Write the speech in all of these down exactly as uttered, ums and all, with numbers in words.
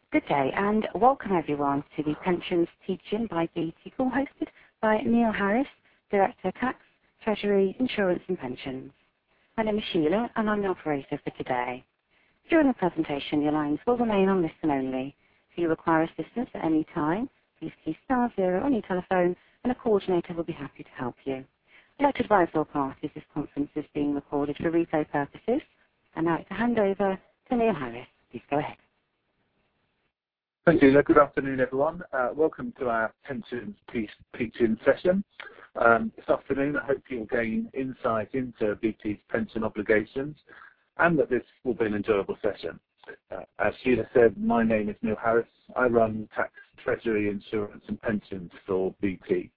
Good day and welcome everyone to the Pensions Teaching by B T call hosted by Neil Harris, Director Tax, Treasury, Insurance and Pensions. My name is Sheila and I'm the operator for today. During the presentation your lines will remain on listen only. If you require assistance at any time, please key star zero on your telephone and a coordinator will be happy to help you. I'd like to advise all parties this conference is being recorded for replay purposes. And now I'd like to hand over to Neil Harris. Please go ahead. Thank you. Good afternoon, everyone. Uh, welcome to our pensions teaching session. Um, this afternoon, I hope you'll gain insight into B T's pension obligations and that this will be an enjoyable session. Uh, as Sheila said, my name is Neil Harris. I run tax, treasury, insurance and pensions for B T.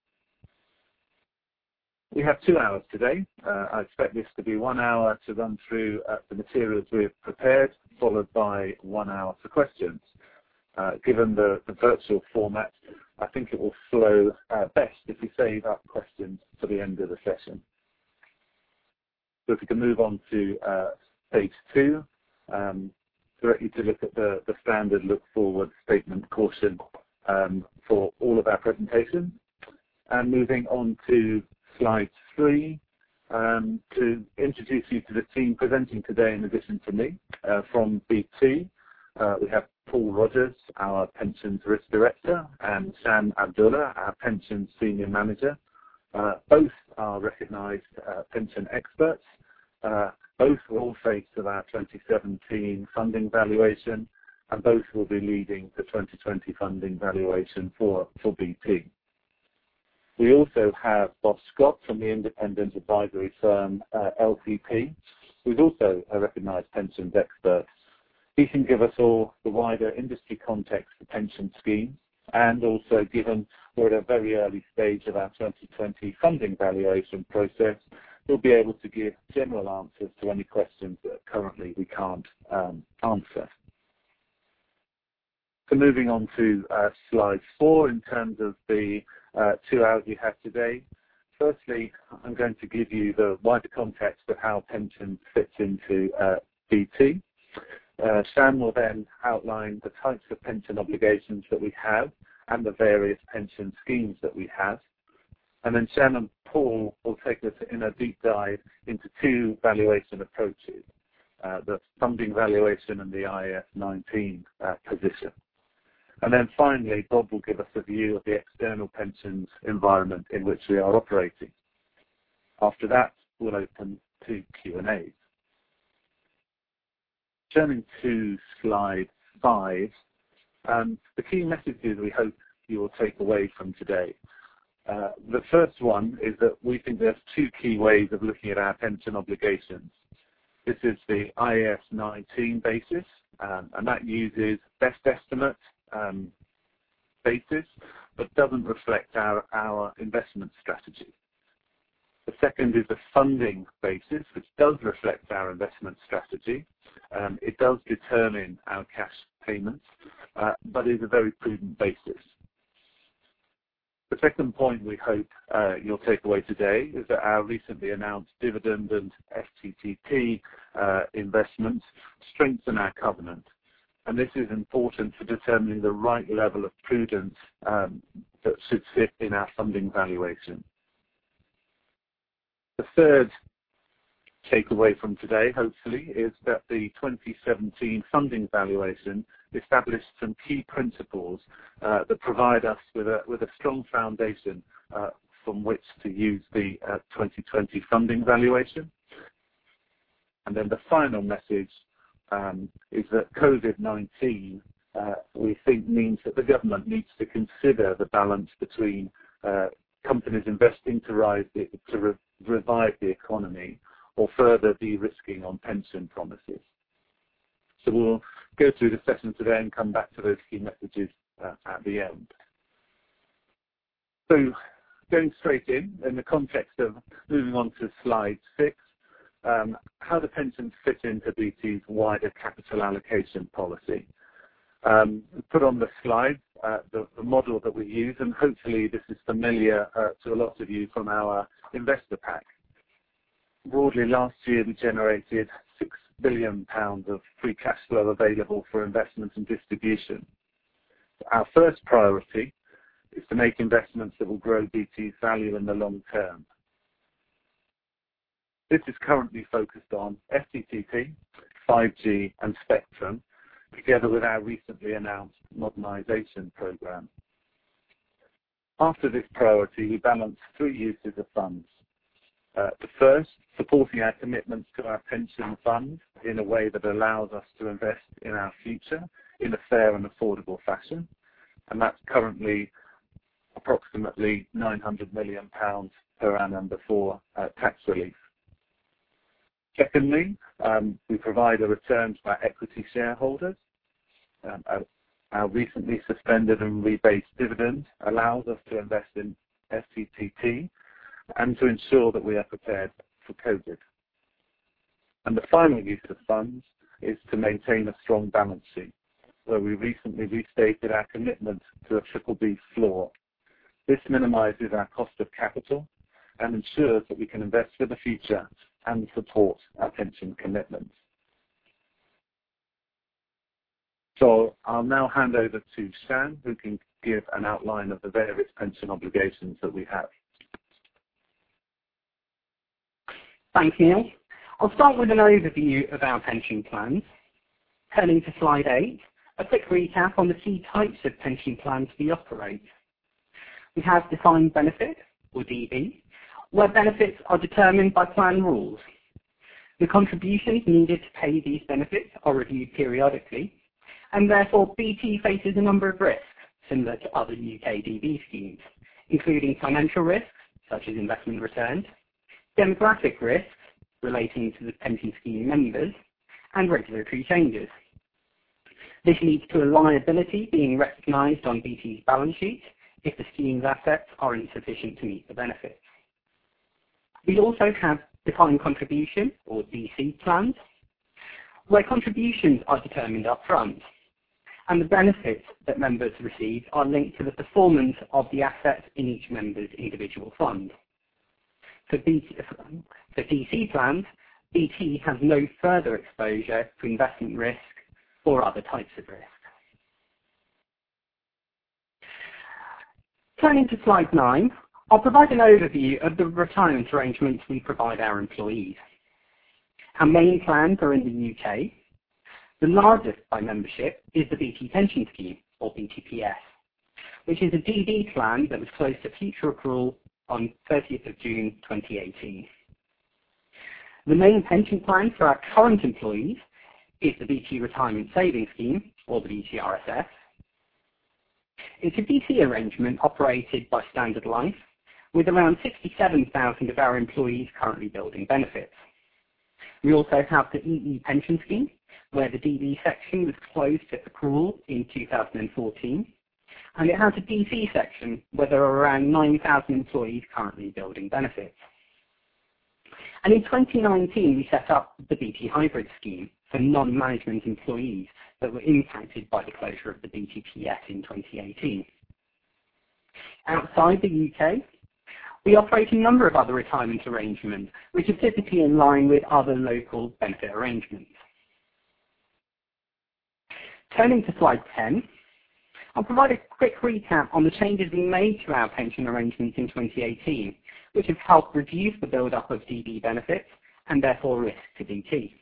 We have two hours today. Uh, I expect this to be one hour to run through uh, the materials we've prepared, followed by one hour for questions. Uh, given the, the virtual format, I think it will flow uh, best if we save up questions for the end of the session. So if we can move on to uh, page two, um, directly to look at the, the standard look forward statement caution um, for all of our presentations. And moving on to slide three, um, to introduce you to the team presenting today in addition to me uh, from B T. Uh, we have Paul Rogers, our Pensions Risk Director, and Shan Abdullah, our Pensions Senior Manager. Uh, both are recognised uh, pension experts. Uh, both were all face of our twenty seventeen funding valuation, and both will be leading the twenty twenty funding valuation for, for B T. We also have Bob Scott from the independent advisory firm uh, L T P, who's also a recognised pensions expert. He can give us all the wider industry context for pension schemes, and also, given we're at a very early stage of our twenty twenty funding valuation process, we'll be able to give general answers to any questions that currently we can't um, answer. So moving on to uh, slide four in terms of the uh, two hours we have today. Firstly, I'm going to give you the wider context of how pensions fits into uh, B T. Uh, Shan will then outline the types of pension obligations that we have and the various pension schemes that we have. And then Shan and Paul will take us in a deep dive into two valuation approaches, uh, the funding valuation and the I A S nineteen uh, position. And then finally, Bob will give us a view of the external pensions environment in which we are operating. After that, we'll open to Q and A's. Turning to slide five, um, the key messages we hope you will take away from today. Uh, the first one is that we think there's two key ways of looking at our pension obligations. This is the I A S nineteen basis, um, and that uses best estimate um, basis, but doesn't reflect our, our investment strategy. The second is the funding basis, which does reflect our investment strategy. Um, it does determine our cash payments, uh, but is a very prudent basis. The second point we hope uh, you'll take away today is that our recently announced dividend and F T T P uh, investments strengthen our covenant. And this is important for determining the right level of prudence um, that should sit in our funding valuation. The third takeaway from today, hopefully, is that the twenty seventeen funding valuation established some key principles uh, that provide us with a, with a strong foundation uh, from which to use the uh, twenty twenty funding valuation. And then the final message um, is that COVID nineteen, uh, we think, means that the government needs to consider the balance between uh, companies investing to, rise the, to re revive the economy or further de-risking on pension promises. So we'll go through the session today and come back to those key messages uh, at the end. So going straight in, in the context of moving on to slide six, um, how do pensions fit into B T's wider capital allocation policy? Um, put on the slide uh, the, the model that we use, and hopefully this is familiar uh, to a lot of you from our investor pack. Broadly, last year we generated six billion pounds of free cash flow available for investment and distribution. Our first priority is to make investments that will grow B T's value in the long term. This is currently focused on F T T P, five G and Spectrum, together with our recently announced modernisation programme. After this priority, we balance three uses of funds. Uh, the first, supporting our commitments to our pension fund in a way that allows us to invest in our future in a fair and affordable fashion, and that's currently approximately nine hundred million pounds per annum before uh, tax relief. Secondly, um, we provide a return to our equity shareholders. Um, our, our recently suspended and rebased dividend allows us to invest in F T T P and to ensure that we are prepared for COVID. And the final use of funds is to maintain a strong balance sheet, where we recently restated our commitment to a triple B floor. This minimises our cost of capital and ensures that we can invest for the future and support our pension commitments. So I'll now hand over to Shan, who can give an outline of the various pension obligations that we have. Thanks, Neil. I'll start with an overview of our pension plans. Turning to slide eight, a quick recap on the key types of pension plans we operate. We have defined benefit, or D B, where benefits are determined by plan rules. The contributions needed to pay these benefits are reviewed periodically, and therefore B T faces a number of risks similar to other U K D B schemes, including financial risks, such as investment returns, demographic risks relating to the pension scheme members, and regulatory changes. This leads to a liability being recognised on B T's balance sheet if the scheme's assets are insufficient to meet the benefits. We also have defined contribution, or D C plans, where contributions are determined up front, and the benefits that members receive are linked to the performance of the assets in each member's individual fund. For, B T, for D C plans, B T has no further exposure to investment risk or other types of risk. Turning to slide nine, I'll provide an overview of the retirement arrangements we provide our employees. Our main plans are in the U K. The largest by membership is the B T Pension Scheme, or B T P S, which is a D B plan that was closed to future accrual on thirtieth of June twenty eighteen. The main pension plan for our current employees is the B T Retirement Savings Scheme, or the B T R S S. It's a D C arrangement operated by Standard Life, with around sixty-seven thousand of our employees currently building benefits. We also have the E E Pension Scheme, where the D B section was closed to accrual in two thousand fourteen, and it has a D C section where there are around nine thousand employees currently building benefits. And in twenty nineteen, we set up the B T Hybrid Scheme for non-management employees that were impacted by the closure of the B T P S in twenty eighteen. Outside the U K, we operate a number of other retirement arrangements, which are typically in line with other local benefit arrangements. Turning to slide ten, I'll provide a quick recap on the changes we made to our pension arrangements in twenty eighteen, which have helped reduce the build-up of D B benefits and therefore risk to B T.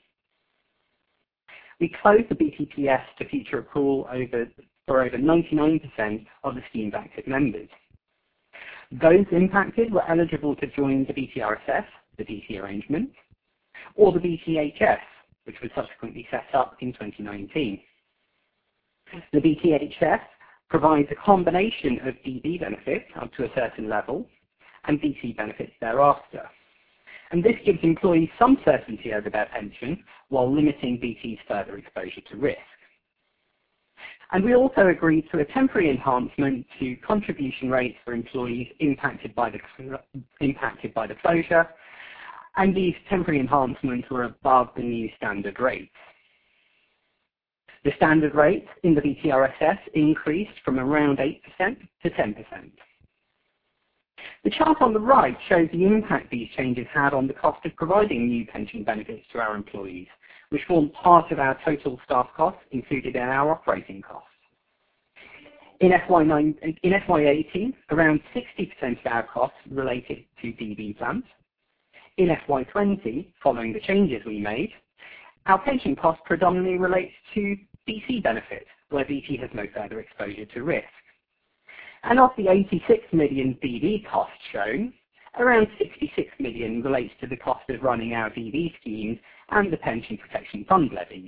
We closed the B T P S to future accrual over, for over ninety-nine percent of the scheme's active members. Those impacted were eligible to join the B T R S S, the D C arrangement, or the B T H S, which was subsequently set up in twenty nineteen. The B T H S provides a combination of D B benefits up to a certain level and D C benefits thereafter. And this gives employees some certainty over their pension while limiting B T's further exposure to risk. And we also agreed to a temporary enhancement to contribution rates for employees impacted by the, impacted by the closure, and these temporary enhancements were above the new standard rates. The standard rate in the B T R S S increased from around eight percent to ten percent. The chart on the right shows the impact these changes had on the cost of providing new pension benefits to our employees, which form part of our total staff costs included in our operating costs. In F Y nine, in F Y eighteen, around sixty percent of our costs related to D B plans. In F Y twenty, following the changes we made, our pension cost predominantly relates to B C benefits, where B T has no further exposure to risk. And of the eighty-six million D B costs shown, around sixty-six million relates to the cost of running our D B schemes and the Pension Protection Fund levies.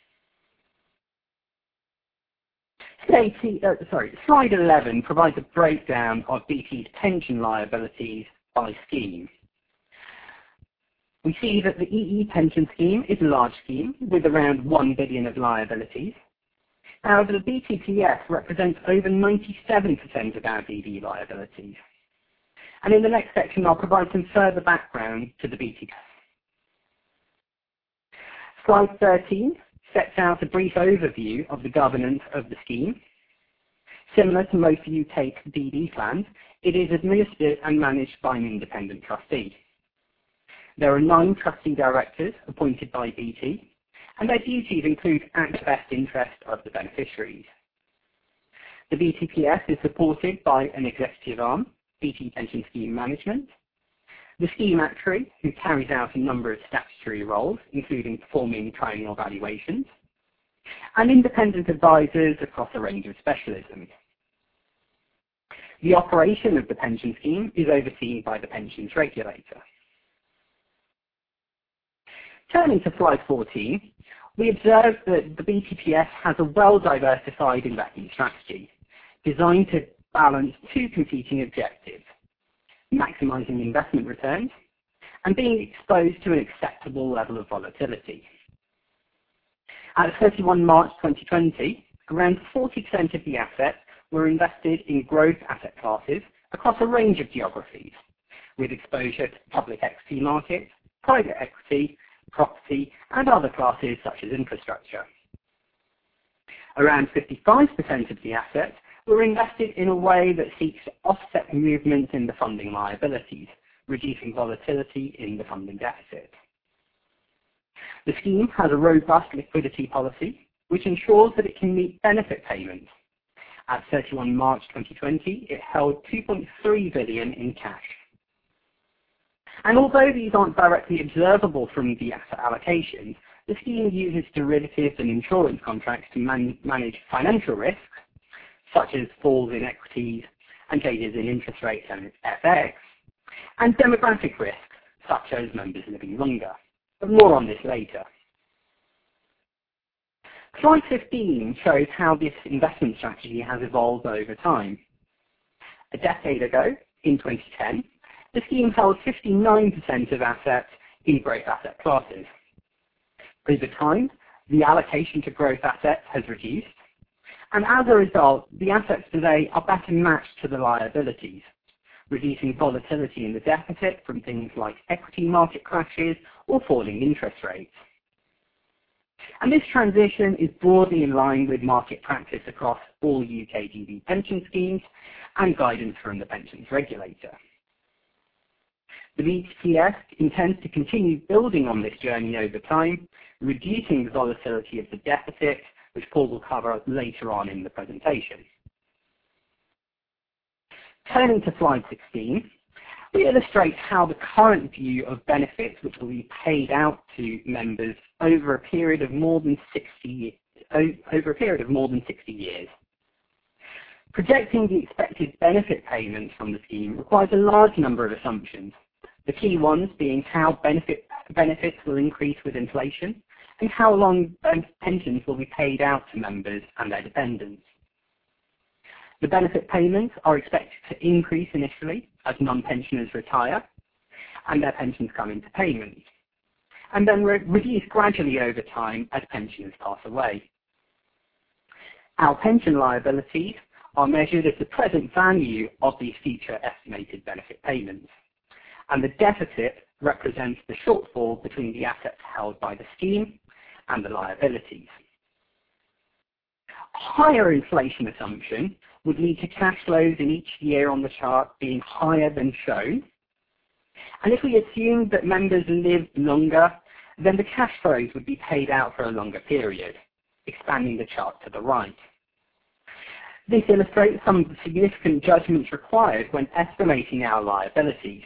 Uh, sorry, slide eleven provides a breakdown of B T's pension liabilities by scheme. We see that the E E pension scheme is a large scheme with around one billion of liabilities. However, the B T P S represents over ninety-seven percent of our D B liabilities. And in the next section, I'll provide some further background to the B T P S. Slide thirteen sets out a brief overview of the governance of the scheme. Similar to most U K D B plans, it is administered and managed by an independent trustee. There are nine trustee directors appointed by B T, and their duties include act in the best interest of the beneficiaries. The B T P S is supported by an executive arm, B T Pension Scheme Management, the scheme actuary, who carries out a number of statutory roles, including performing triennial valuations, and independent advisors across a range of specialisms. The operation of the pension scheme is overseen by the pensions regulator. Turning to slide fourteen, we observe that the B T P S has a well-diversified investment strategy designed to balance two competing objectives: maximising investment returns and being exposed to an acceptable level of volatility. At thirty-first March twenty twenty, around forty percent of the assets were invested in growth asset classes across a range of geographies, with exposure to public equity markets, private equity, property, and other classes such as infrastructure. Around fifty-five percent of the assets were invested in a way that seeks to offset movements in the funding liabilities, reducing volatility in the funding deficit. The scheme has a robust liquidity policy, which ensures that it can meet benefit payments. At thirty-first March twenty twenty, it held two point three billion dollars in cash. And although these aren't directly observable from the asset allocations, the scheme uses derivatives and insurance contracts to man manage financial risks, such as falls in equities and changes in interest rates and F X, and demographic risks, such as members living longer. But more on this later. Slide fifteen shows how this investment strategy has evolved over time. A decade ago, in twenty ten, the scheme held fifty-nine percent of assets in growth asset classes. Over time, the allocation to growth assets has reduced, and as a result, the assets today are better matched to the liabilities, reducing volatility in the deficit from things like equity market crashes or falling interest rates. And this transition is broadly in line with market practice across all U K D B pension schemes and guidance from the pensions regulator. The B T P S intends to continue building on this journey over time, reducing the volatility of the deficit, which Paul will cover later on in the presentation. Turning to slide sixteen, we illustrate how the current view of benefits which will be paid out to members over a period of more than sixty over a period of more than sixty years. Projecting the expected benefit payments from the scheme requires a large number of assumptions, the key ones being how benefit, benefits will increase with inflation and how long pensions will be paid out to members and their dependents. The benefit payments are expected to increase initially as non-pensioners retire and their pensions come into payment, and then re reduce gradually over time as pensioners pass away. Our pension liabilities are measured as the present value of these future estimated benefit payments, and the deficit represents the shortfall between the assets held by the scheme and the liabilities. A higher inflation assumption would lead to cash flows in each year on the chart being higher than shown. And if we assume that members live longer, then the cash flows would be paid out for a longer period, expanding the chart to the right. This illustrates some of the significant judgments required when estimating our liabilities.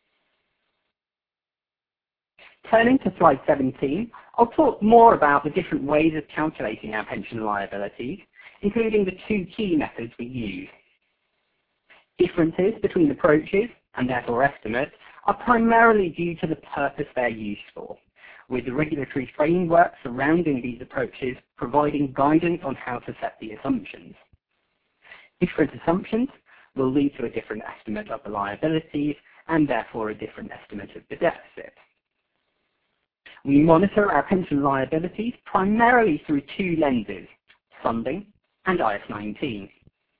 Turning to slide seventeen, I'll talk more about the different ways of calculating our pension liabilities, including the two key methods we use. Differences between approaches, and therefore estimates, are primarily due to the purpose they're used for, with the regulatory framework surrounding these approaches providing guidance on how to set the assumptions. Different assumptions will lead to a different estimate of the liabilities and therefore a different estimate of the deficit. We monitor our pension liabilities primarily through two lenses, funding and I F nineteen.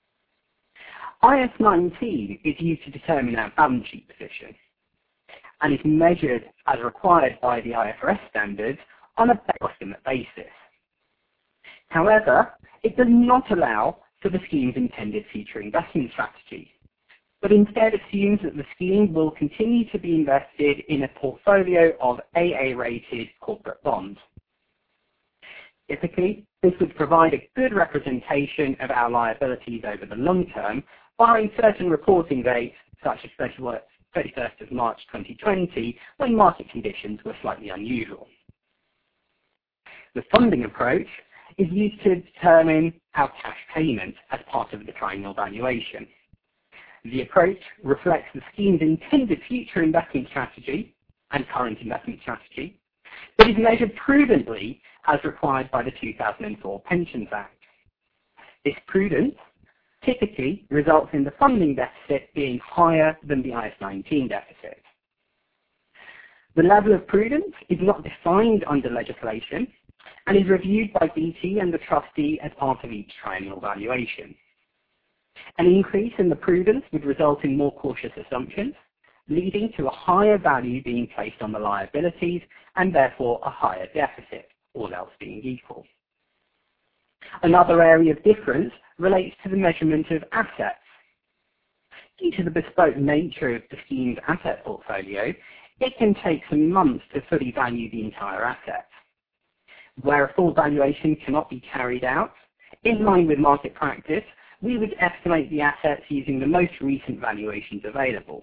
I F nineteen is used to determine our balance sheet position and is measured as required by the I F R S standards on a best estimate basis. However, it does not allow for the scheme's intended future investment strategy, but instead assumes that the scheme will continue to be invested in a portfolio of A A-rated corporate bonds. Typically, this would provide a good representation of our liabilities over the long term, barring certain reporting dates, such as thirty-first of March twenty twenty, when market conditions were slightly unusual. The funding approach is used to determine our cash payment as part of the triennial valuation. The approach reflects the scheme's intended future investment strategy and current investment strategy, but is measured prudently as required by the two thousand four Pensions Act. This prudence typically results in the funding deficit being higher than the I F nineteen deficit. The level of prudence is not defined under legislation and is reviewed by B T and the trustee as part of each triennial valuation. An increase in the prudence would result in more cautious assumptions, leading to a higher value being placed on the liabilities and therefore a higher deficit, all else being equal. Another area of difference relates to the measurement of assets. Due to the bespoke nature of the scheme's asset portfolio, it can take some months to fully value the entire asset. Where a full valuation cannot be carried out, in line with market practice, we would estimate the assets using the most recent valuations available.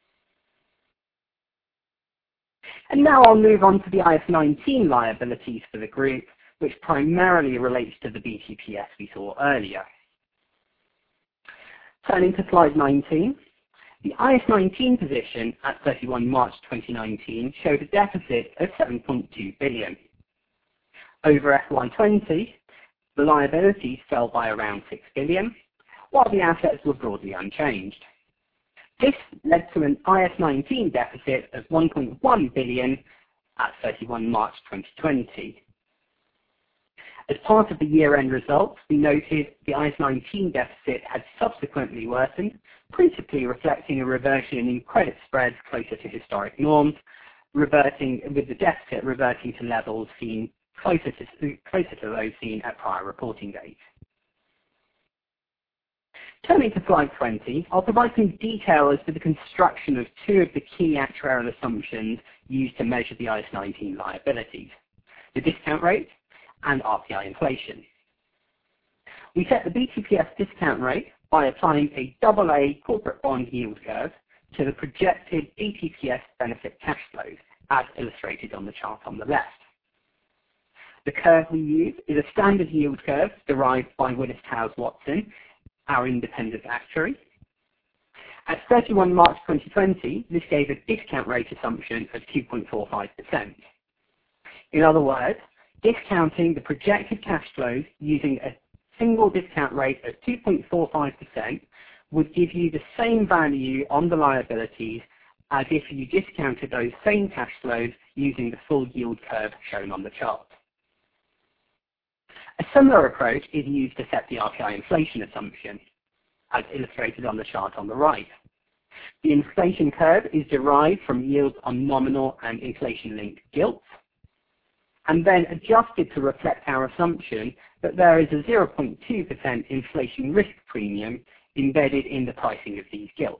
And now I'll move on to the I F nineteen liabilities for the group, which primarily relates to the B T P S we saw earlier. Turning to slide nineteen, the I F nineteen position at thirty-first March twenty nineteen showed a deficit of seven point two billion dollars. Over F Y twenty, the liabilities fell by around six billion dollars, while the assets were broadly unchanged. This led to an I F nineteen deficit of one point one billion dollars at thirty-first March twenty twenty. As part of the year-end results, we noted the I F nineteen deficit had subsequently worsened, principally reflecting a reversion in credit spreads closer to historic norms, reverting with the deficit reverting to levels seen closer to, closer to those seen at prior reporting dates. Turning to slide twenty, I'll provide some detail as to the construction of two of the key actuarial assumptions used to measure the I F nineteen liabilities, the discount rate and R P I inflation. We set the B T P S discount rate by applying a double A corporate bond yield curve to the projected B T P S benefit cash flows, as illustrated on the chart on the left. The curve we use is a standard yield curve derived by Willis Towers Watson, our independent actuary. At thirty-first March twenty twenty, this gave a discount rate assumption of two point four five percent. In other words, discounting the projected cash flows using a single discount rate of two point four five percent would give you the same value on the liabilities as if you discounted those same cash flows using the full yield curve shown on the chart. A similar approach is used to set the R P I inflation assumption, as illustrated on the chart on the right. The inflation curve is derived from yields on nominal and inflation-linked gilts, and then adjusted to reflect our assumption that there is a zero point two percent inflation risk premium embedded in the pricing of these gilts.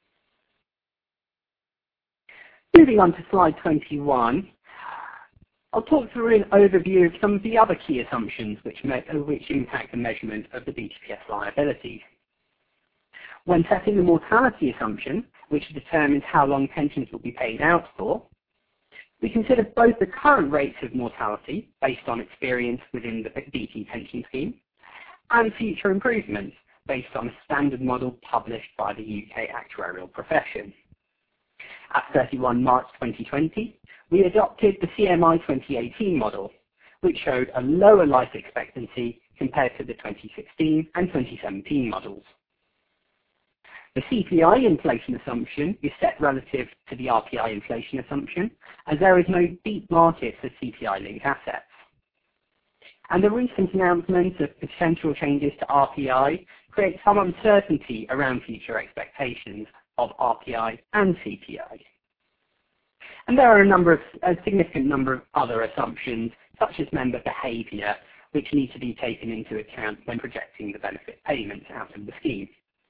Moving on to slide twenty-one, I'll talk through an overview of some of the other key assumptions which, which impact the measurement of the B T P S liabilities. When setting the mortality assumption, which determines how long pensions will be paid out for, we consider both the current rates of mortality based on experience within the D T pension scheme and future improvements based on a standard model published by the U K actuarial profession. At thirty-first March twenty twenty, we adopted the C M I twenty eighteen model, which showed a lower life expectancy compared to the twenty sixteen and twenty seventeen models. The C P I inflation assumption is set relative to the R P I inflation assumption, as there is no deep market for C P I-linked assets. And the recent announcement of potential changes to R P I creates some uncertainty around future expectations of R P I and C P I. And there are a number of, a significant number of other assumptions, such as member behaviour, which need to be taken into account when projecting the benefit payments out of the scheme.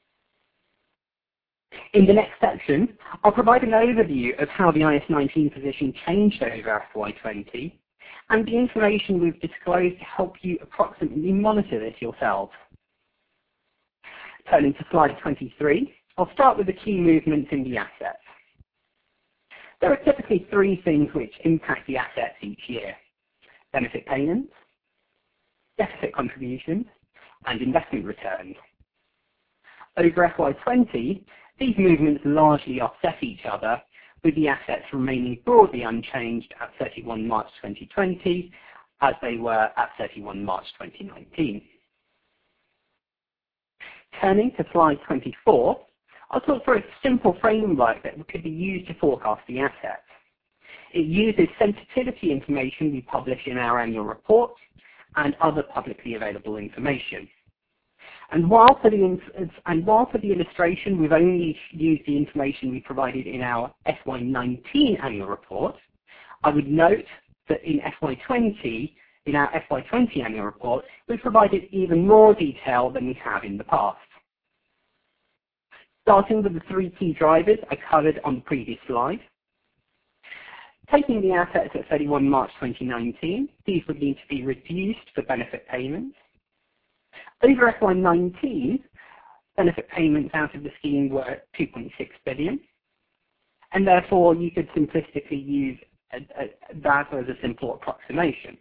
In the next section, I'll provide an overview of how the I S nineteen position changed over F Y twenty and the information we've disclosed to help you approximately monitor this yourselves. Turning to slide twenty-three, I'll start with the key movements in the assets. There are typically three things which impact the assets each year: benefit payments, deficit contributions, and investment returns. Over F Y twenty, these movements largely offset each other, with the assets remaining broadly unchanged at thirty-first March twenty twenty, as they were at thirty-first March twenty nineteen. Turning to slide twenty-four, I'll talk through a simple framework that could be used to forecast the assets. It uses sensitivity information we publish in our annual report and other publicly available information. And while, for the, and while for the illustration we've only used the information we provided in our F Y nineteen annual report, I would note that in F Y twenty, in our F Y twenty annual report, we've provided even more detail than we have in the past. Starting with the three key drivers I covered on the previous slide. Taking the assets at thirty-first March twenty nineteen, these would need to be reduced for benefit payments. Over F Y nineteen, benefit payments out of the scheme were two point six billion dollars, and therefore you could simplistically use a, a, that as a simple approximation.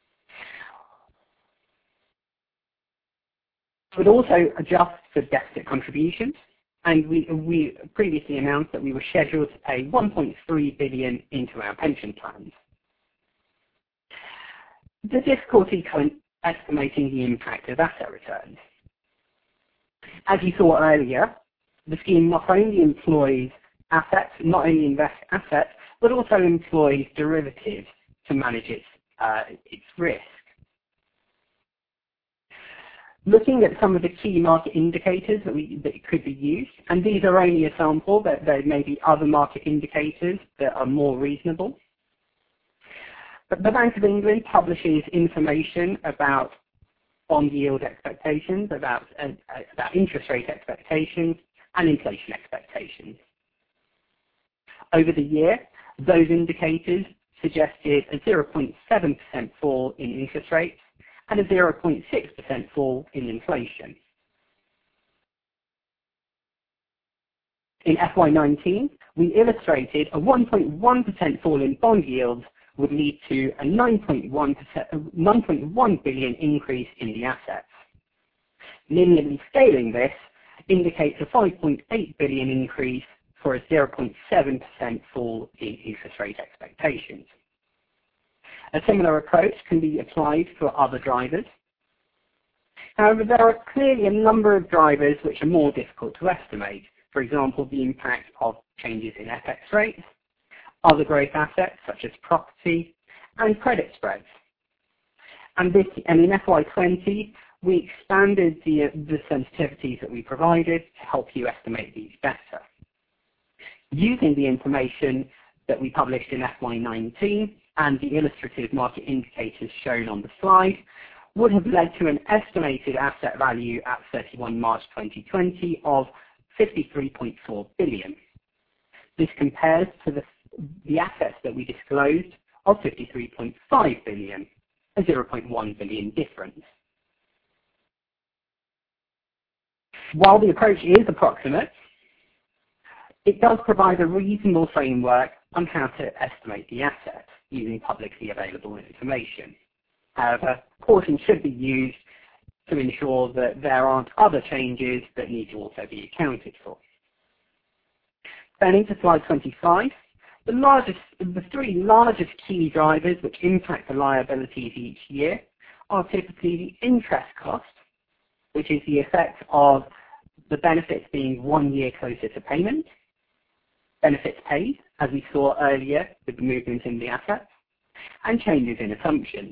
But also adjust for deficit contributions, and we, we previously announced that we were scheduled to pay one point three billion dollars into our pension plans. The difficulty comes estimating the impact of asset returns. As you saw earlier, the scheme not only employs assets, not only invests assets, but also employs derivatives to manage its, uh, its risk. Looking at some of the key market indicators that, we, that could be used, and these are only a sample, but there may be other market indicators that are more reasonable. But the Bank of England publishes information about bond yield expectations, about, uh, about interest rate expectations, and inflation expectations. Over the year, those indicators suggested a zero point seven percent fall in interest rates and a zero point six percent fall in inflation. In F Y nineteen, we illustrated a one point one percent fall in bond yields would lead to a nine point one billion increase in the assets. Linearly scaling this indicates a five point eight billion increase for a zero point seven percent fall in interest rate expectations. A similar approach can be applied for other drivers. However, there are clearly a number of drivers which are more difficult to estimate. For example, the impact of changes in F X rates, other growth assets such as property, and credit spreads. And, this, and in F Y twenty, we expanded the, the sensitivities that we provided to help you estimate these better. Using the information that we published in F Y nineteen and the illustrative market indicators shown on the slide would have led to an estimated asset value at thirty-first March twenty twenty of fifty-three point four billion dollars. This compares to the, the assets that we disclosed of fifty-three point five billion, a zero point one billion difference. While the approach is approximate, it does provide a reasonable framework on how to estimate the asset using publicly available information. However, caution should be used to ensure that there aren't other changes that need to also be accounted for. Turning to slide twenty-five, the, largest, the three largest key drivers which impact the liabilities each year are typically the interest cost, which is the effect of the benefits being one year closer to payment, benefits paid, as we saw earlier with the movement in the assets, and changes in assumptions.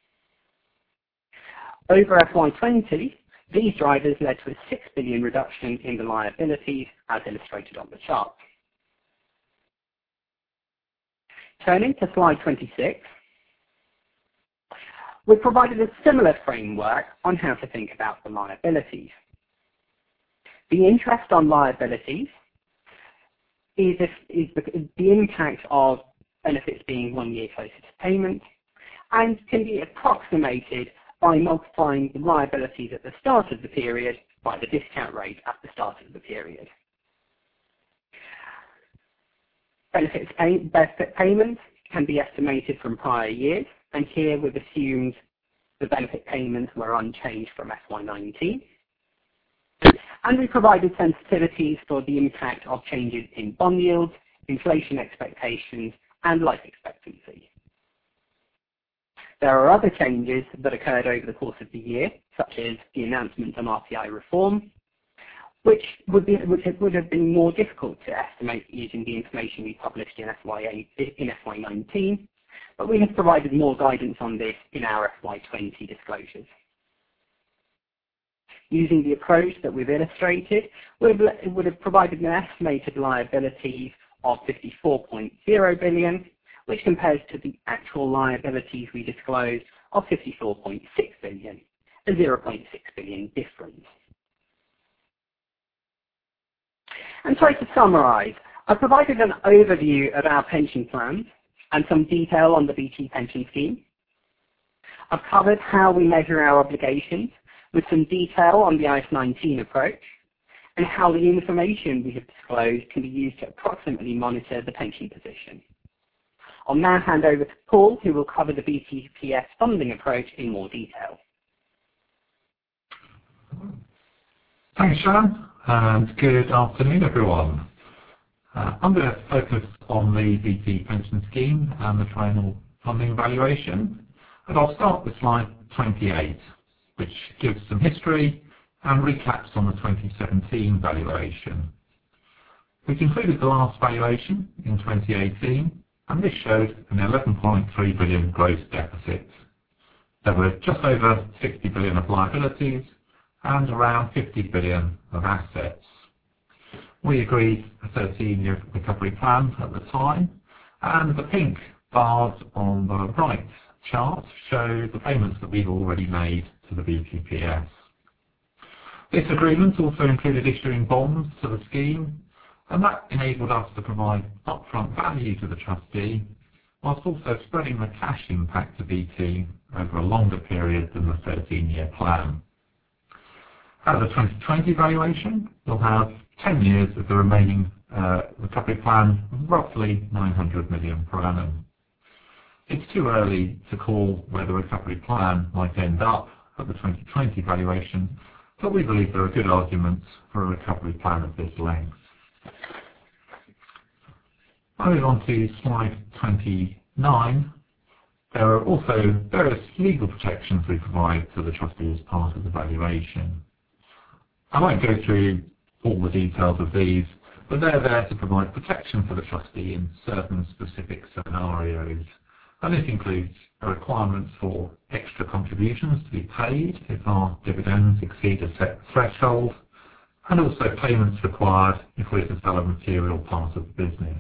Over F Y twenty, these drivers led to a six billion reduction in the liabilities as illustrated on the chart. Turning to slide twenty-six, we've provided a similar framework on how to think about the liabilities. The interest on liabilities is, if, is the, the impact of benefits being one year closer to payment and can be approximated by multiplying the liabilities at the start of the period by the discount rate at the start of the period. Benefits pay, benefit payments can be estimated from prior years, and here we've assumed the benefit payments were unchanged from F Y nineteen. And we provided sensitivities for the impact of changes in bond yields, inflation expectations, and life expectancy. There are other changes that occurred over the course of the year, such as the announcement on R P I reform, which would, be, which would have been more difficult to estimate using the information we published in F Y nineteen, but we have provided more guidance on this in our F Y twenty disclosures. Using the approach that we've illustrated, we would have provided an estimated liability of fifty-four point zero billion, which compares to the actual liabilities we disclosed of fifty-four point six billion, a zero point six billion difference. And so to summarise, I've provided an overview of our pension plans and some detail on the B T pension scheme. I've covered how we measure our obligations with some detail on the I F nineteen approach and how the information we have disclosed can be used to approximately monitor the pension position. I'll now hand over to Paul, who will cover the B T P S funding approach in more detail. Thanks, Shannon, and good afternoon, everyone. Uh, I'm going to focus on the B T pension scheme and the triennial funding evaluation, and I'll start with slide twenty-eight, which gives some history and recaps on the twenty seventeen valuation. We concluded the last valuation in twenty eighteen, and this showed an eleven point three billion gross deficit. There were just over sixty billion of liabilities and around fifty billion of assets. We agreed a thirteen-year recovery plan at the time, and the pink bars on the right chart show the payments that we've already made to the B T P S. This agreement also included issuing bonds to the scheme, and that enabled us to provide upfront value to the trustee, whilst also spreading the cash impact to B T over a longer period than the thirteen-year plan. At the twenty twenty valuation, we'll have ten years of the remaining uh, recovery plan, roughly nine hundred million per annum. It's too early to call where the recovery plan might end up at the twenty twenty valuation, but we believe there are good arguments for a recovery plan of this length. Moving on to slide twenty-nine, there are also various legal protections we provide to the trustee as part of the valuation. I won't go through all the details of these, but they're there to provide protection for the trustee in certain specific scenarios. And this includes a requirement for extra contributions to be paid if our dividends exceed a set threshold, and also payments required if we're to sell a material part of the business.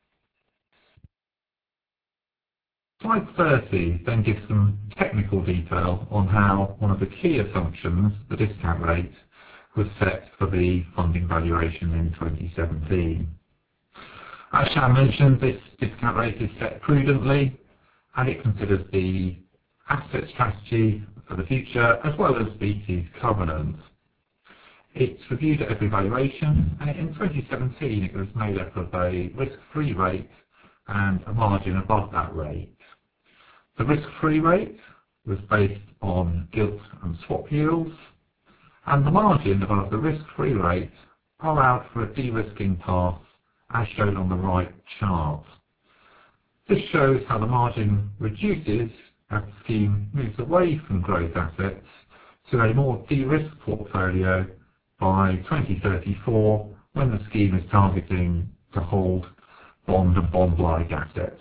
Slide thirty then gives some technical detail on how one of the key assumptions, the discount rate, was set for the funding valuation in twenty seventeen. As Shan mentioned, this discount rate is set prudently, and it considers the asset strategy for the future as well as B T's covenant. It's reviewed at every valuation, and in twenty seventeen it was made up of a risk-free rate and a margin above that rate. The risk-free rate was based on gilt and swap yields, and the margin above the risk-free rate allowed for a de-risking path as shown on the right chart. This shows how the margin reduces as the scheme moves away from growth assets to a more de-risked portfolio by twenty thirty-four, when the scheme is targeting to hold bond and bond-like assets.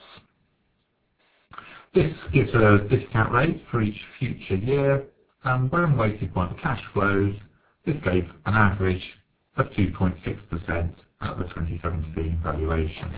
This gives a discount rate for each future year, and when weighted by the cash flows, this gave an average of two point six percent at the twenty seventeen valuation.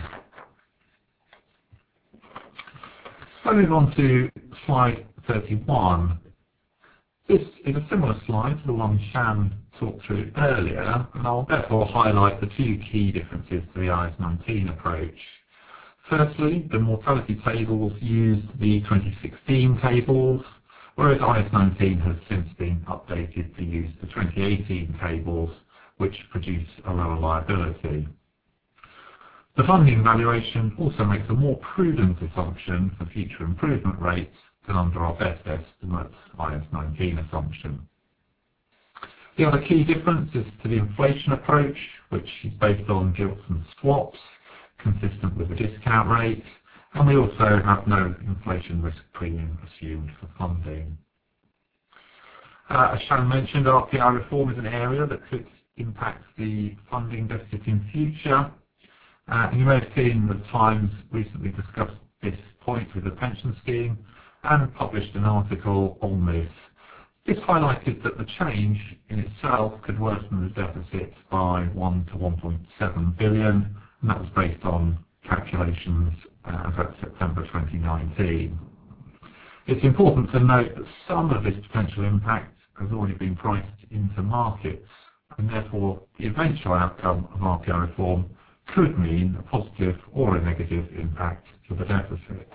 So move on to slide thirty-one. This is a similar slide to the one Shan talked through earlier, and I'll therefore highlight the two key differences to the I A S nineteen approach. Firstly, the mortality tables use the twenty sixteen tables, whereas I A S nineteen has since been updated to use the twenty eighteen tables, which produce a lower liability. The funding valuation also makes a more prudent assumption for future improvement rates than under our best estimate I A S nineteen assumption. The other key difference is to the inflation approach, which is based on gilts and swaps, consistent with the discount rate, and we also have no inflation risk premium assumed for funding. Uh, as Shan mentioned, R P I reform is an area that could impact the funding deficit in future. Uh, you may have seen the Times recently discussed this point with the pension scheme and published an article on this. This highlighted that the change in itself could worsen the deficit by one to one point seven billion, and that was based on calculations uh, as of September twenty nineteen. It's important to note that some of this potential impact has already been priced into markets, and therefore the eventual outcome of R P I reform could mean a positive or a negative impact to the deficit.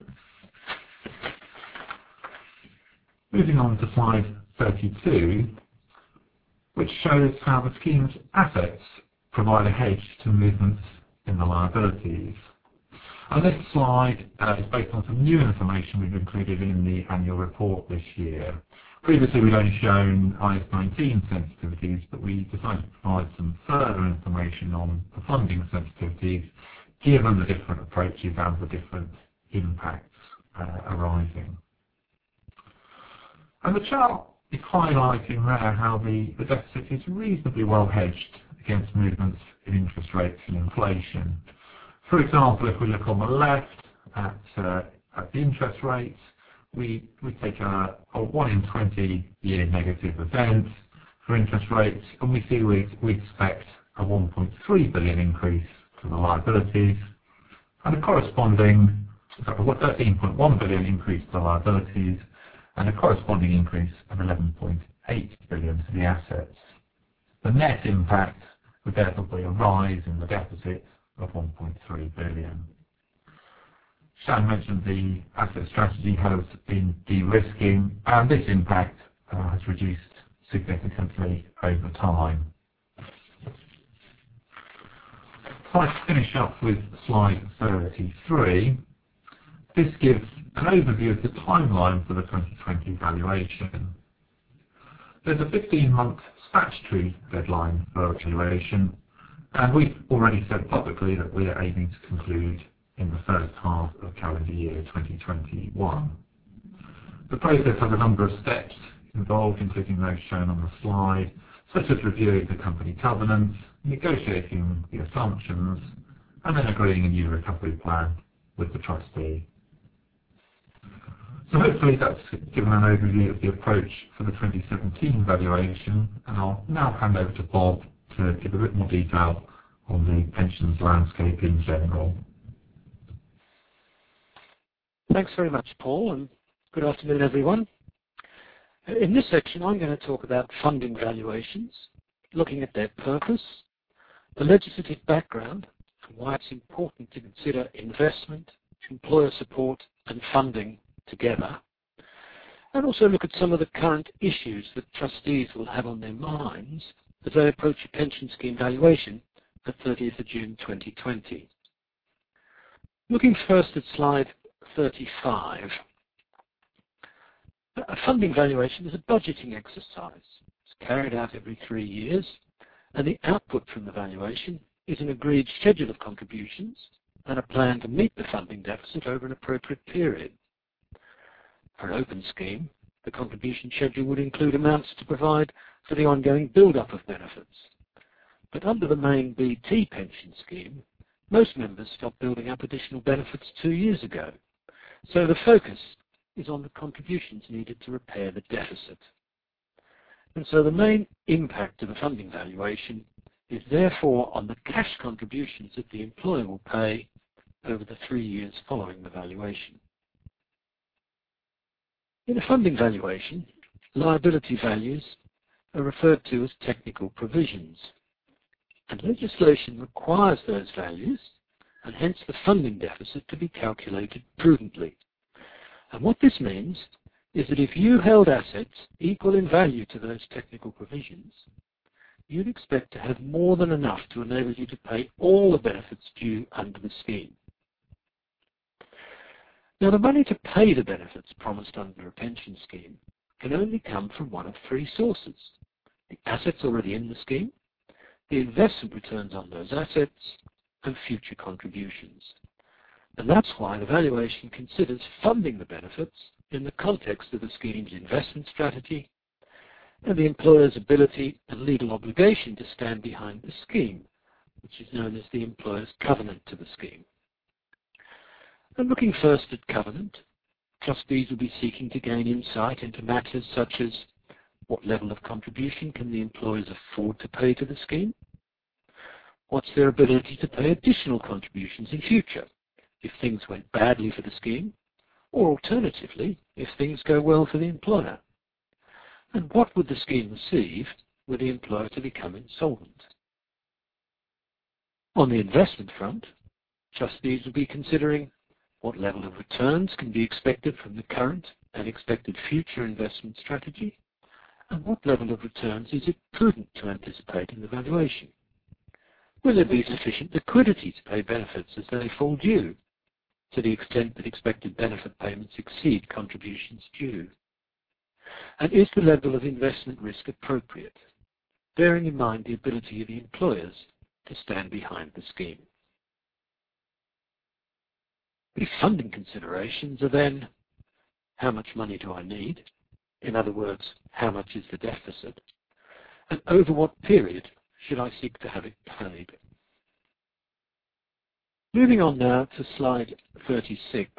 Moving on to slide thirty-two, which shows how the scheme's assets provide a hedge to movements in the liabilities. And this slide uh, is based on some new information we've included in the annual report this year. Previously we'd only shown I A S nineteen sensitivities, but we decided to provide some further information on the funding sensitivities given the different approaches and the different impacts uh, arising. And the chart is highlighting there how the, the deficit is reasonably well hedged against movements in interest rates and inflation. For example, if we look on the left at, uh, at the interest rates, we, we take a, a one in twenty year negative event for interest rates, and we see we, we expect a one point three billion increase to the liabilities, and a corresponding thirteen point one billion increase to the liabilities, and a corresponding increase of eleven point eight billion to the assets. The net impact would therefore be a rise in the deficit of one point three billion. Shan mentioned the asset strategy has been de-risking, and this impact uh, has reduced significantly over time. So let's finish up with slide thirty-three. This gives an overview of the timeline for the twenty twenty valuation. There's a fifteen month statutory deadline for valuation, and we've already said publicly that we are aiming to conclude in the first half of calendar year twenty twenty-one. The process has a number of steps involved, including those shown on the slide, such as reviewing the company covenants, negotiating the assumptions, and then agreeing a new recovery plan with the trustee. So hopefully that's given an overview of the approach for the twenty seventeen valuation, and I'll now hand over to Bob to give a bit more detail on the pensions landscape in general. Thanks very much, Paul, and good afternoon, everyone. In this section, I'm going to talk about funding valuations, looking at their purpose, the legislative background, and why it's important to consider investment employer support and funding together, and also look at some of the current issues that trustees will have on their minds as they approach a pension scheme valuation at thirtieth of June twenty twenty. Looking first at slide thirty-five, a funding valuation is a budgeting exercise. It's carried out every three years, and the output from the valuation is an agreed schedule of contributions and a plan to meet the funding deficit over an appropriate period. For an open scheme, the contribution schedule would include amounts to provide for the ongoing build-up of benefits. But under the main B T pension scheme, most members stopped building up additional benefits two years ago. So the focus is on the contributions needed to repair the deficit. And so the main impact of the funding valuation is therefore on the cash contributions that the employer will pay over the three years following the valuation. In a funding valuation, liability values are referred to as technical provisions, and legislation requires those values and hence the funding deficit to be calculated prudently. And what this means is that if you held assets equal in value to those technical provisions, you'd expect to have more than enough to enable you to pay all the benefits due under the scheme. Now, the money to pay the benefits promised under a pension scheme can only come from one of three sources: the assets already in the scheme, the investment returns on those assets, and future contributions. And that's why the valuation considers funding the benefits in the context of the scheme's investment strategy and the employer's ability and legal obligation to stand behind the scheme, which is known as the employer's covenant to the scheme. And looking first at covenant, trustees will be seeking to gain insight into matters such as what level of contribution can the employers afford to pay to the scheme? What's their ability to pay additional contributions in future if things went badly for the scheme, or alternatively, if things go well for the employer? And what would the scheme receive were the employer to become insolvent? On the investment front, trustees will be considering what level of returns can be expected from the current and expected future investment strategy, and what level of returns is it prudent to anticipate in the valuation? Will there be sufficient liquidity to pay benefits as they fall due, to the extent that expected benefit payments exceed contributions due? And is the level of investment risk appropriate, bearing in mind the ability of the employers to stand behind the scheme? The funding considerations are then, how much money do I need? In other words, how much is the deficit? And over what period should I seek to have it paid? Moving on now to slide thirty-six.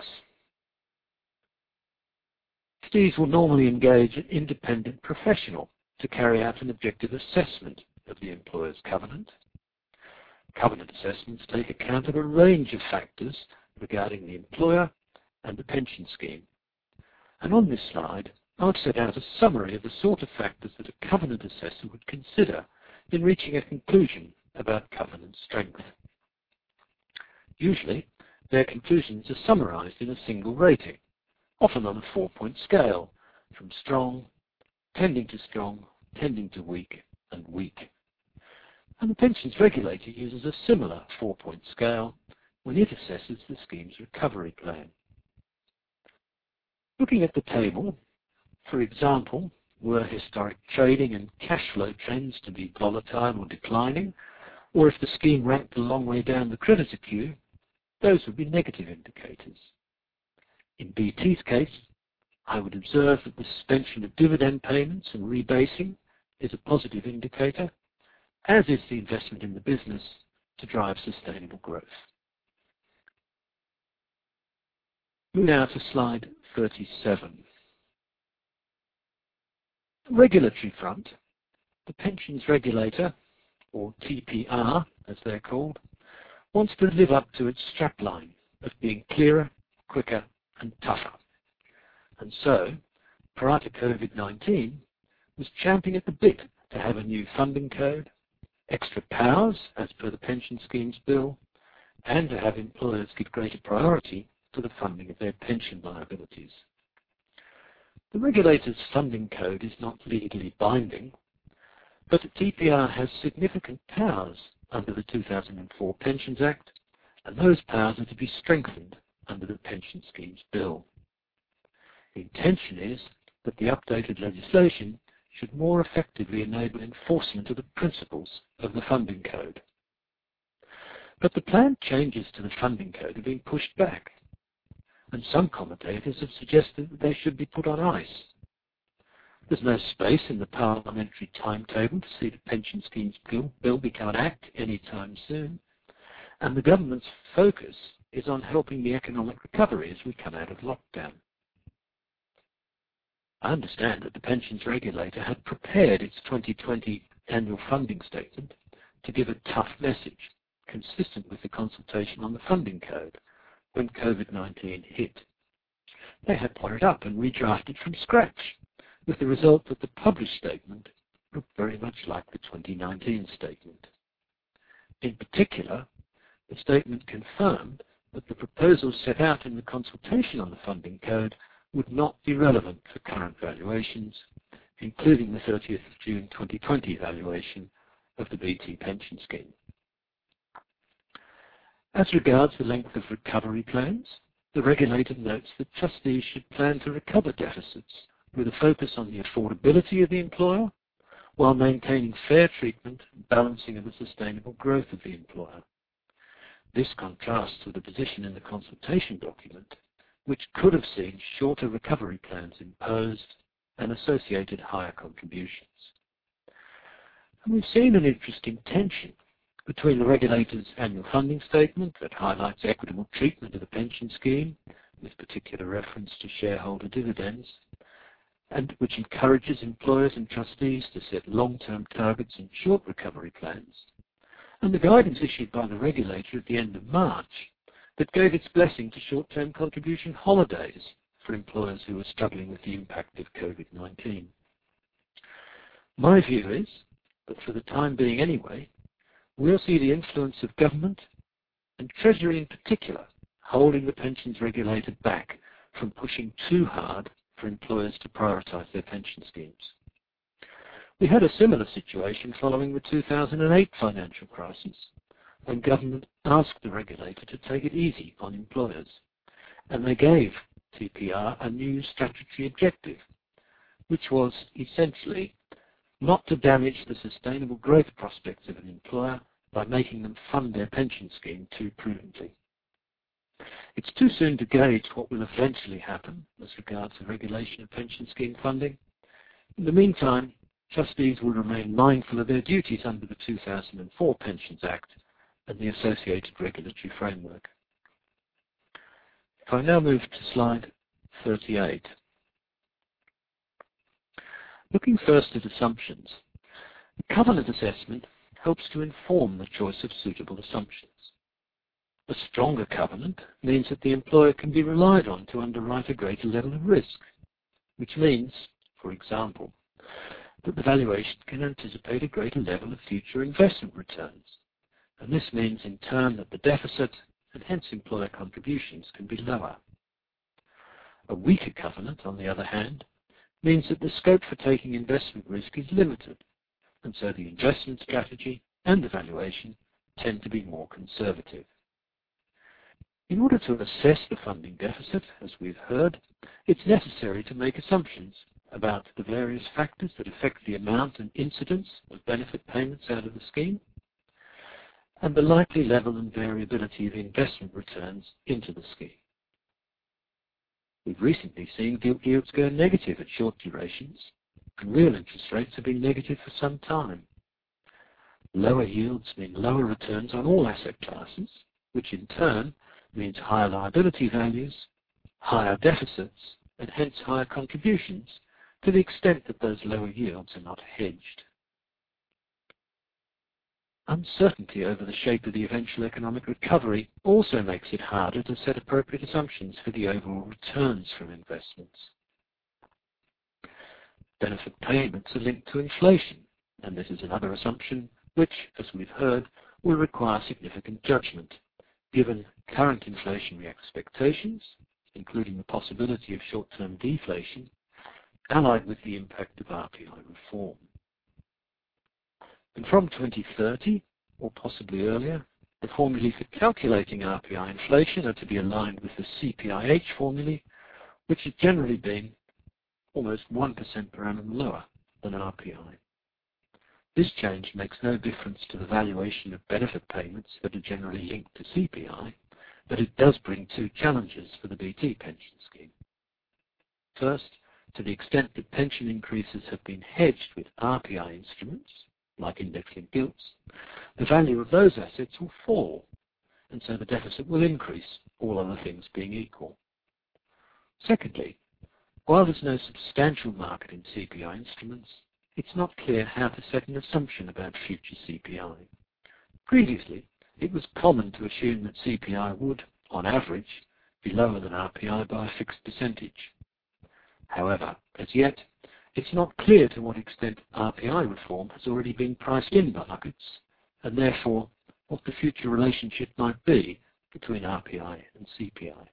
Trustees will normally engage an independent professional to carry out an objective assessment of the employer's covenant. Covenant assessments take account of a range of factors regarding the employer and the pension scheme. And on this slide, I've set out a summary of the sort of factors that a covenant assessor would consider in reaching a conclusion about covenant strength. Usually, their conclusions are summarized in a single rating, often on a four-point scale, from strong, tending to strong, tending to weak, and weak. And the pensions regulator uses a similar four-point scale when it assesses the scheme's recovery plan. Looking at the table, for example, were historic trading and cash flow trends to be volatile or declining, or if the scheme ranked a long way down the creditor queue, those would be negative indicators. In B T's case, I would observe that the suspension of dividend payments and rebasing is a positive indicator, as is the investment in the business to drive sustainable growth. Moving now to slide thirty-seven. The regulatory front, the pensions regulator, or T P R as they're called, wants to live up to its strapline of being clearer, quicker and tougher. And so, prior to COVID nineteen, was champing at the bit to have a new funding code, extra powers as per the pension schemes bill, and to have employers give greater priority for the funding of their pension liabilities. The regulator's funding code is not legally binding, but T P R has significant powers under the two thousand four Pensions Act, and those powers are to be strengthened under the Pension Schemes Bill. The intention is that the updated legislation should more effectively enable enforcement of the principles of the funding code. But the planned changes to the funding code are being pushed back, and some commentators have suggested that they should be put on ice. There's no space in the parliamentary timetable to see the Pension Schemes Bill, bill become an act anytime soon, and the government's focus is on helping the economic recovery as we come out of lockdown. I understand that the pensions regulator had prepared its twenty twenty annual funding statement to give a tough message, consistent with the consultation on the funding code, when COVID nineteen hit. They had powered up and redrafted from scratch, with the result that the published statement looked very much like the twenty nineteen statement. In particular, the statement confirmed that the proposals set out in the consultation on the funding code would not be relevant for current valuations, including the thirtieth of June twenty twenty valuation of the B T pension scheme. As regards the length of recovery plans, the regulator notes that trustees should plan to recover deficits with a focus on the affordability of the employer while maintaining fair treatment and balancing of the sustainable growth of the employer. This contrasts with the position in the consultation document, which could have seen shorter recovery plans imposed and associated higher contributions. And we've seen an interesting tension between the regulator's annual funding statement that highlights equitable treatment of the pension scheme, with particular reference to shareholder dividends, and which encourages employers and trustees to set long-term targets and short recovery plans, and the guidance issued by the regulator at the end of March that gave its blessing to short-term contribution holidays for employers who are struggling with the impact of COVID nineteen. My view is that for the time being anyway, we'll see the influence of government, and Treasury in particular, holding the pensions regulator back from pushing too hard for employers to prioritise their pension schemes. We had a similar situation following the two thousand eight financial crisis, when government asked the regulator to take it easy on employers, and they gave T P R a new statutory objective, which was essentially not to damage the sustainable growth prospects of an employer by making them fund their pension scheme too prudently. It's too soon to gauge what will eventually happen as regards the regulation of pension scheme funding. In the meantime, trustees will remain mindful of their duties under the two thousand four Pensions Act and the associated regulatory framework. If I now move to slide thirty-eight. Looking first at assumptions, the covenant assessment helps to inform the choice of suitable assumptions. A stronger covenant means that the employer can be relied on to underwrite a greater level of risk, which means, for example, that the valuation can anticipate a greater level of future investment returns, and this means in turn that the deficit and hence employer contributions can be lower. A weaker covenant, on the other hand, means that the scope for taking investment risk is limited, and so the investment strategy and the valuation tend to be more conservative. In order to assess the funding deficit, as we've heard, it's necessary to make assumptions about the various factors that affect the amount and incidence of benefit payments out of the scheme, and the likely level and variability of investment returns into the scheme. We've recently seen gilt yields go negative at short durations, and real interest rates have been negative for some time. Lower yields mean lower returns on all asset classes, which in turn means higher liability values, higher deficits, and hence higher contributions to the extent that those lower yields are not hedged. Uncertainty over the shape of the eventual economic recovery also makes it harder to set appropriate assumptions for the overall returns from investments. Benefit payments are linked to inflation, and this is another assumption which, as we've heard, will require significant judgment, given current inflationary expectations, including the possibility of short-term deflation, allied with the impact of R P I reform. And from twenty thirty, or possibly earlier, the formulae for calculating R P I inflation are to be aligned with the C P I H formulae, which has generally been almost one percent per annum lower than R P I. This change makes no difference to the valuation of benefit payments that are generally linked to C P I, but it does bring two challenges for the B T pension scheme. First, to the extent that pension increases have been hedged with R P I instruments, like index-linked gilts, the value of those assets will fall, and so the deficit will increase, all other things being equal. Secondly, while there's no substantial market in C P I instruments, it's not clear how to set an assumption about future C P I. Previously, it was common to assume that C P I would, on average, be lower than R P I by a fixed percentage. However, as yet, it's not clear to what extent R P I reform has already been priced in by markets, and therefore what the future relationship might be between R P I and C P I.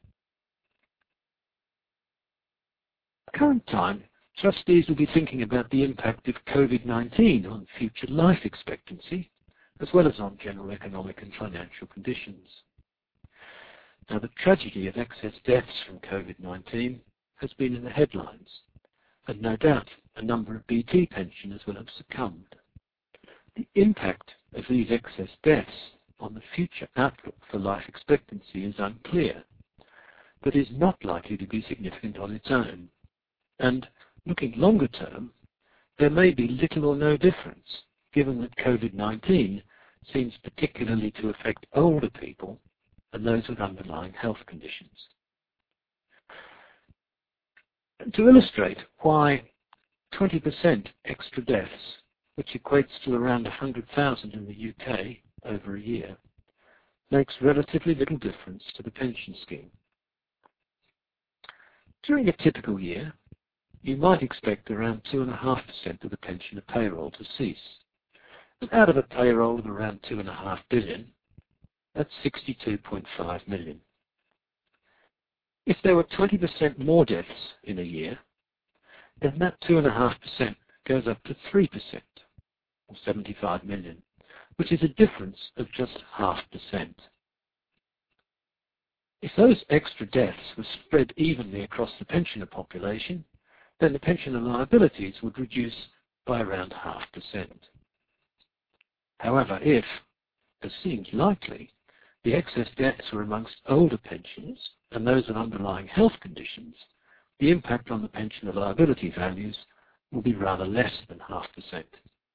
At the current time, trustees will be thinking about the impact of COVID nineteen on future life expectancy, as well as on general economic and financial conditions. Now, the tragedy of excess deaths from COVID nineteen has been in the headlines, and no doubt a number of B T pensioners will have succumbed. The impact of these excess deaths on the future outlook for life expectancy is unclear, but is not likely to be significant on its own. And looking longer term, there may be little or no difference, given that COVID nineteen seems particularly to affect older people and those with underlying health conditions. And to illustrate why twenty percent extra deaths, which equates to around one hundred thousand in the U K over a year, makes relatively little difference to the pension scheme. During a typical year, you might expect around two point five percent of the pensioner payroll to cease. And out of a payroll of around two point five billion, that's sixty-two point five million. If there were twenty percent more deaths in a year, then that two point five percent goes up to three percent, or seventy-five million, which is a difference of just half percent. If those extra deaths were spread evenly across the pensioner population, then the pensioner liabilities would reduce by around half percent. However, if, as seems likely, the excess deaths were amongst older pensioners and those with underlying health conditions, the impact on the pensioner liability values will be rather less than half percent.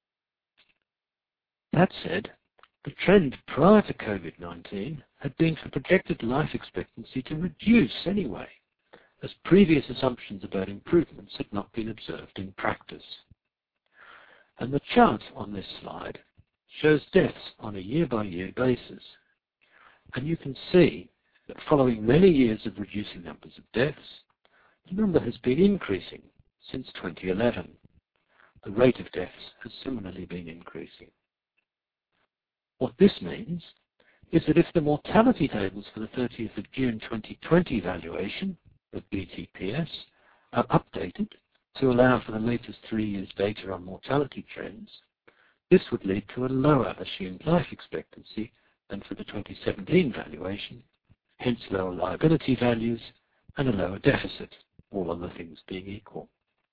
That said, the trend prior to COVID nineteen had been for projected life expectancy to reduce anyway, as previous assumptions about improvements had not been observed in practice. And the chart on this slide shows deaths on a year-by-year basis. And you can see that following many years of reducing numbers of deaths, the number has been increasing since twenty eleven. The rate of deaths has similarly been increasing. What this means is that if the mortality tables for the thirtieth of June twenty twenty valuation of B T P S are updated to allow for the latest three years data on mortality trends, this would lead to a lower assumed life expectancy than for the twenty seventeen valuation, hence lower liability values and a lower deficit, all other things being equal.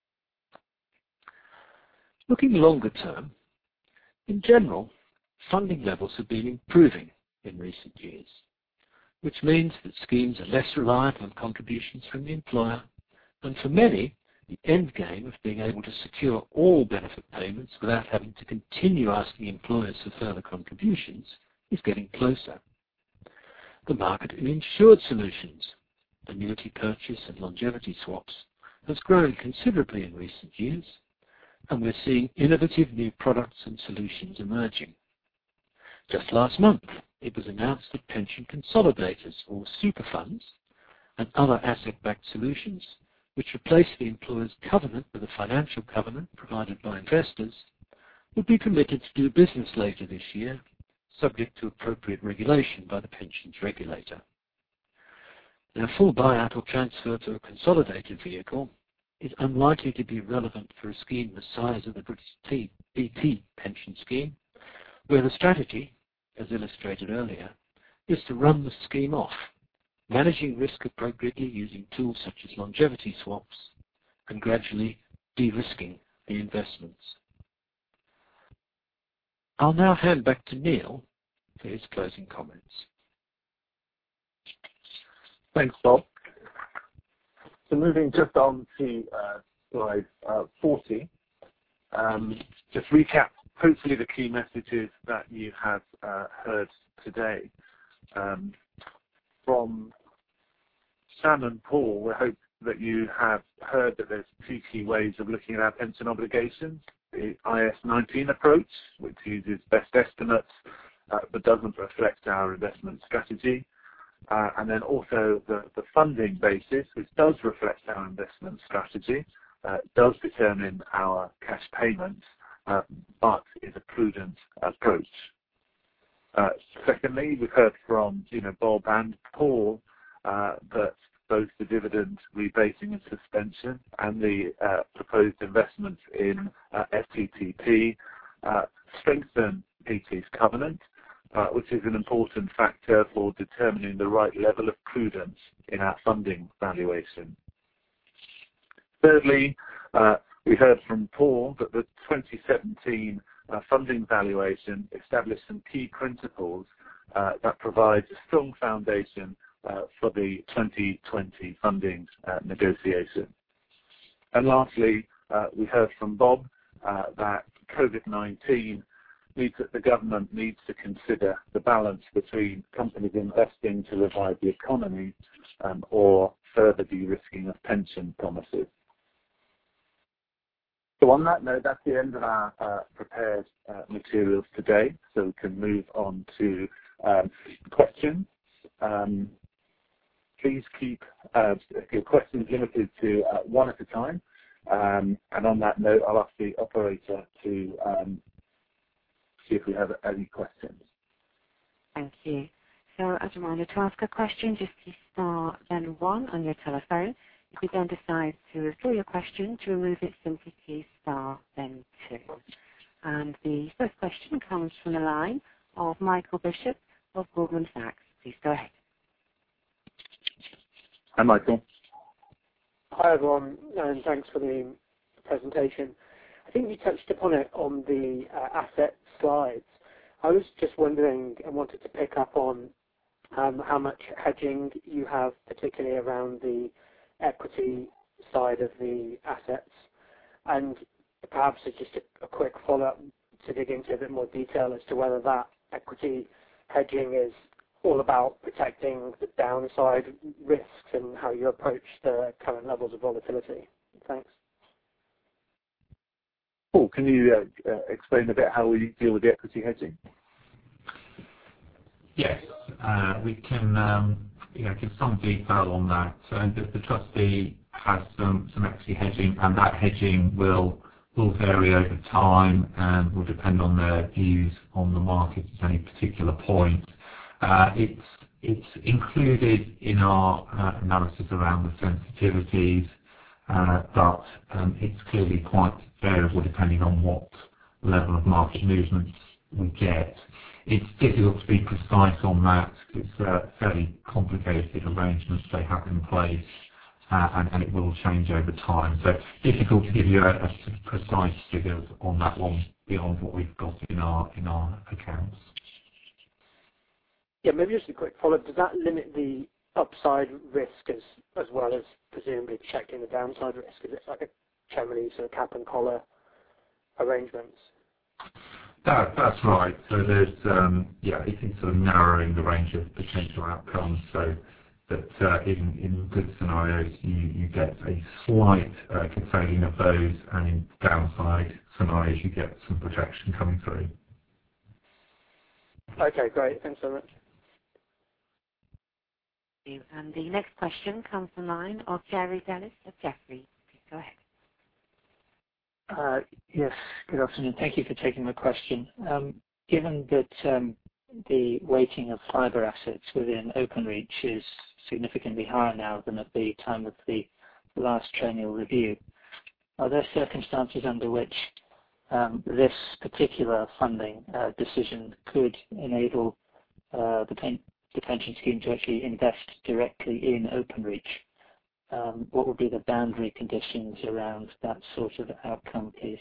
Looking longer term, in general, funding levels have been improving in recent years, which means that schemes are less reliant on contributions from the employer, and for many, the end game of being able to secure all benefit payments without having to continue asking employers for further contributions is getting closer. The market in insured solutions, annuity purchase and longevity swaps, has grown considerably in recent years, and we're seeing innovative new products and solutions emerging. Just last month, it was announced that pension consolidators, or super funds, and other asset-backed solutions, which replace the employer's covenant with a financial covenant provided by investors, would be permitted to do business later this year, subject to appropriate regulation by the pensions regulator. Now, full buyout or transfer to a consolidated vehicle is unlikely to be relevant for a scheme the size of the British B T pension scheme, where the strategy, as illustrated earlier, is to run the scheme off, managing risk appropriately using tools such as longevity swaps and gradually de-risking the investments. I'll now hand back to Neil for his closing comments. Thanks, Bob. So moving just on to uh, slide uh, forty, um, just recap hopefully the key messages that you have uh, heard today. Um, from Sam and Paul, we hope that you have heard that there's two key ways of looking at our pension obligations. The I A S nineteen approach, which uses best estimates uh, but doesn't reflect our investment strategy. Uh, and then also the, the funding basis, which does reflect our investment strategy, uh, does determine our cash payments, uh, but is a prudent approach. Uh, secondly, we've heard from you know, Bob and Paul uh, that both the dividend rebasing and suspension and the uh, proposed investments in uh, F T T P uh, strengthen P T's covenant, uh, which is an important factor for determining the right level of prudence in our funding valuation. Thirdly, uh, we heard from Paul that the twenty seventeen uh, funding valuation established some key principles uh, that provide a strong foundation uh, for the twenty twenty funding uh, negotiation. And lastly, uh, we heard from Bob uh, that COVID nineteen means that the government needs to consider the balance between companies investing to revive the economy um, or further de-risking of pension promises. So on that note, that's the end of our uh, prepared uh, materials today. So we can move on to um, questions. Um, please keep uh, your questions limited to uh, one at a time. Um, and on that note, I'll ask the operator to um, see if we have any questions. Thank you. So as a reminder, to ask a question, just key star then one on your telephone. If you then decide to withdraw your question, to remove it, simply key star then two. And the first question comes from the line of Michael Bishop of Goldman Sachs. Please go ahead. Hi, Michael. Hi, everyone, and thanks for the presentation. I think you touched upon it on the uh, asset slides. I was just wondering and wanted to pick up on um, how much hedging you have, particularly around the equity side of the assets, and perhaps just a, a quick follow-up to dig into a bit more detail as to whether that equity hedging is all about protecting the downside risks and how you approach the current levels of volatility. Thanks. Paul, can you uh, uh, explain a bit how we deal with the equity hedging? Yes, uh, we can um, you know, give some detail on that. So the, the trustee has some, some equity hedging, and that hedging will will vary over time and will depend on their views on the market at any particular point. Uh, it's it's included in our uh, analysis around the sensitivities, uh, but um, it's clearly quite variable depending on what level of market movements we get. It's difficult to be precise on that. It's a fairly complicated arrangements they have in place, uh, and, and it will change over time. So difficult to give you a, a precise figures on that one beyond what we've got in our in our accounts. Yeah, maybe just a quick follow-up. Does that limit the upside risk as as well as presumably protecting the downside risk? Is it like a generally sort of cap and collar arrangements? That, that's right. So there's, um, yeah, it is sort of narrowing the range of potential outcomes so that uh, in, in good scenarios you, you get a slight uh, curtailing of those, and in downside scenarios you get some protection coming through. Okay, great. Thanks so much. And the next question comes from the line of Jerry Dennis of Jefferies. Please go ahead. Uh, yes, good afternoon. Thank you for taking my question. Um, given that um, the weighting of fibre assets within Openreach is significantly higher now than at the time of the last triennial review. Are there circumstances under which um, this particular funding uh, decision could enable uh, the, pen the pension scheme to actually invest directly in Openreach? Um, what would be the boundary conditions around that sort of outcome, please?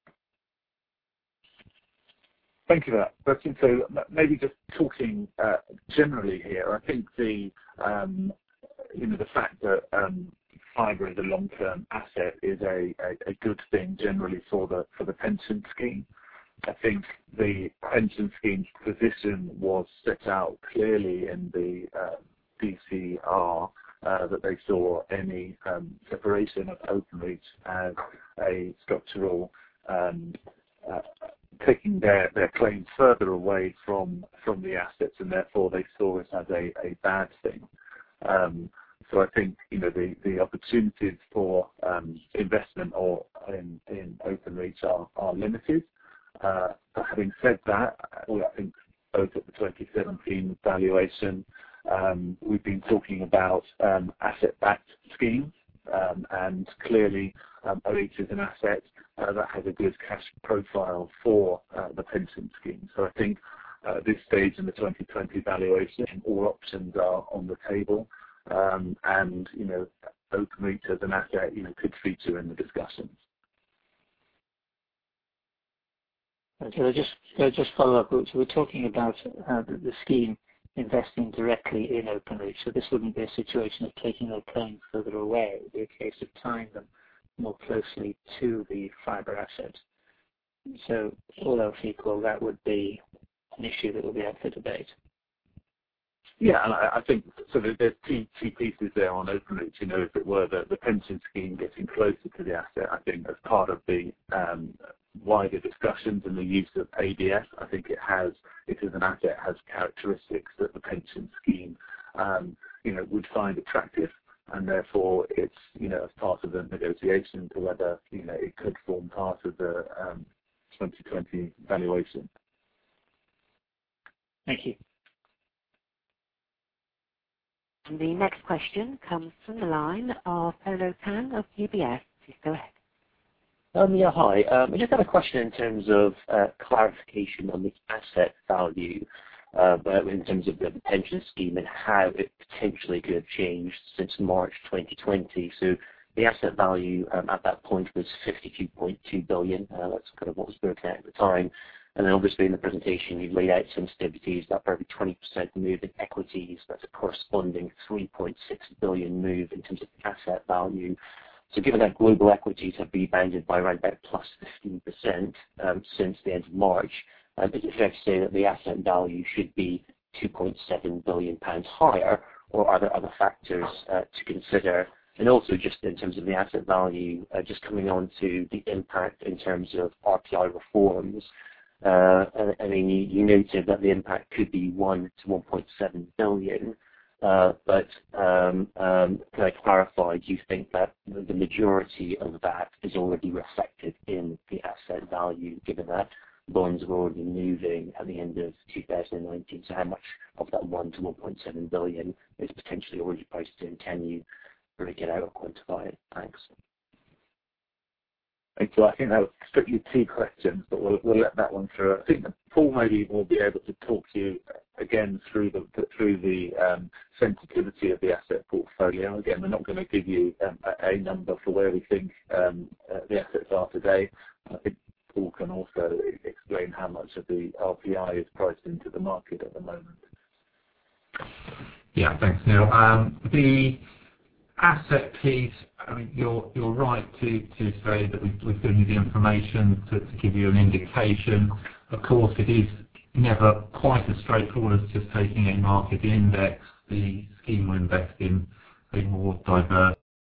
Thank you for that question. So maybe just talking uh, generally here, I think the um, you know the fact that um, fibre as a long-term asset is a, a, a good thing generally for the for the pension scheme. I think the pension scheme's position was set out clearly in the uh, D C R uh, that they saw any um, separation of Openreach as a structural um, uh, taking their, their claims further away from from the assets, and therefore they saw it as a, a bad thing. Um, so I think you know the, the opportunities for um, investment or in, in Openreach are, are limited. Uh, but having said that, well, I think both at the twenty seventeen valuation, um, we've been talking about um, asset-backed schemes, um, and clearly um, Openreach is an asset Uh, that has a good cash profile for uh, the pension scheme. So I think uh, at this stage in the twenty twenty valuation, all options are on the table, um, and you know, Openreach as an asset, you know, could feature in the discussions. Okay, I'll just I'll just follow up. So we're talking about uh, the, the scheme investing directly in Openreach. So this wouldn't be a situation of taking their claims further away. It would be a case of tying them more closely to the fibre asset. So all else equal, that would be an issue that will be up for debate. Yeah, and I, I think so. There's two, two pieces there on Openreach. You know, if it were the, the pension scheme getting closer to the asset, I think as part of the um, wider discussions and the use of A B S, I think it has, it is an asset has characteristics that the pension scheme, um, you know, would find attractive. And therefore, it's you know as part of the negotiation to whether you know it could form part of the um, twenty twenty valuation. Thank you. And the next question comes from the line of Polo Tang of U B S. Please go ahead. Um, yeah, hi. Um, I just had a question in terms of uh, clarification on the asset value. Uh, but in terms of the pension scheme and how it potentially could have changed since March twenty twenty. So the asset value um, at that point was fifty-two point two billion dollars. Uh, that's kind of what was broken out at the time. And then obviously in the presentation you've laid out sensitivities that for every twenty percent move in equities, that's a corresponding three point six billion dollars move in terms of asset value. So given that global equities have rebounded by around about plus fifteen percent um, since the end of March, Uh, is it fair to say that the asset value should be two point seven billion pounds higher, or are there other factors uh, to consider? And also just in terms of the asset value, uh, just coming on to the impact in terms of R P I reforms, uh, I mean, you, you noted that the impact could be one to one point seven billion, uh, but um, um, can I clarify, do you think that the majority of that is already reflected in the asset value, given that bonds were already moving at the end of two thousand nineteen, so how much of that one to one point seven billion is potentially already priced in? Can you break it out or quantify it? Thanks. Thank you. I think that was strictly two questions, but we'll, we'll let that one through. I think that Paul maybe will be able to talk to you again through the through the um, sensitivity of the asset portfolio. Again, we're not going to give you um, a, a number for where we think um, uh, the assets are today. I think Paul can also explain how much of the R P I is priced into the market at the moment. Yeah, thanks, Neil. Um, the asset piece, I mean, you're you're right to, to say that we've, we've given you the information to, to give you an indication. Of course, it is never quite as straightforward as just taking a market index. The scheme will invest in a more diverse